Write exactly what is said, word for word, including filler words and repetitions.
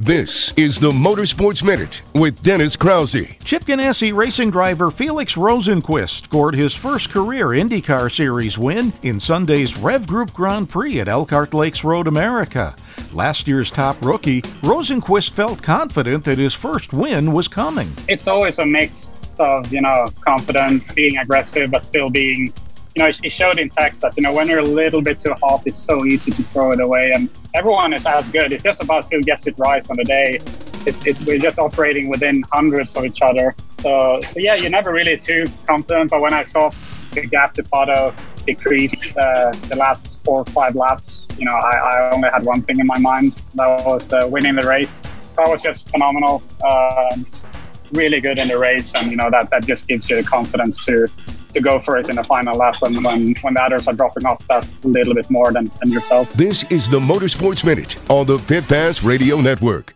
This is the Motorsports Minute with Dennis Krause. Chip Ganassi racing driver Felix Rosenqvist scored his first career IndyCar Series win in Sunday's Rev Group Grand Prix at Elkhart Lakes Road America. Last year's top rookie, Rosenqvist felt confident that his first win was coming. It's always a mix of, you know, confidence, being aggressive, but still being, you know, it showed in Texas, you know, when you're a little bit too hot, it's so easy to throw it away. And everyone is as good. It's just about who gets it right on the day. It, it, we're just operating within hundreds of each other. So, so, yeah, you're never really too confident. But when I saw the gap to Pato decrease uh, the last four or five laps, you know, I, I only had one thing in my mind. That was uh, winning the race. That was just phenomenal. Uh, really good in the race. And, you know, that, that just gives you the confidence to to go for it in the final lap when, when, when the others are dropping off that little bit more than, than yourself. This is the Motorsports Minute on the Pit Pass Radio Network.